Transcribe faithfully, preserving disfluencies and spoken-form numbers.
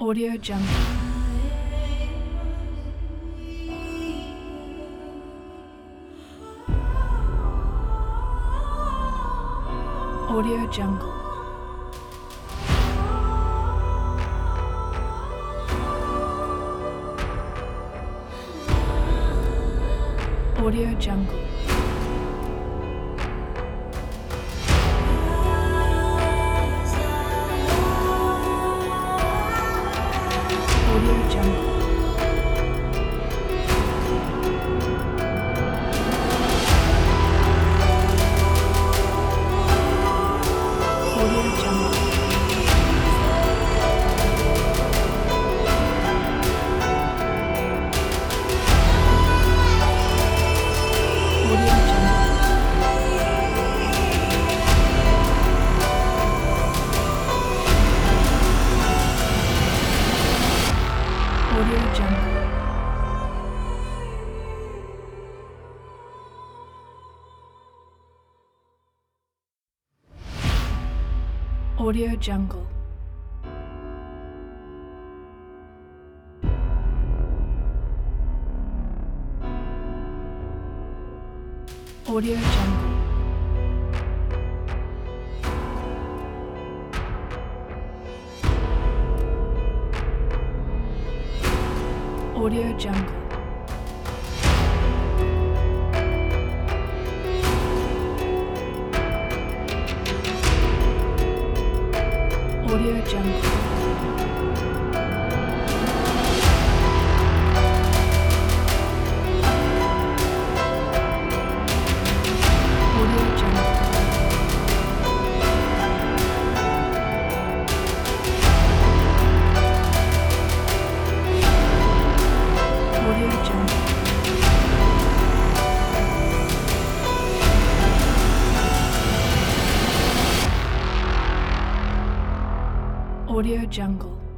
Audio Jungle. Audio Jungle. Audio Jungle. Audio Jungle. Audio Jungle. Audio Jungle. Audio Jungle. Audio Jungle. Audio Jungle. Audio Jungle. Audio Jungle. Audio Jungle. Audio Jungle. Audio Jungle.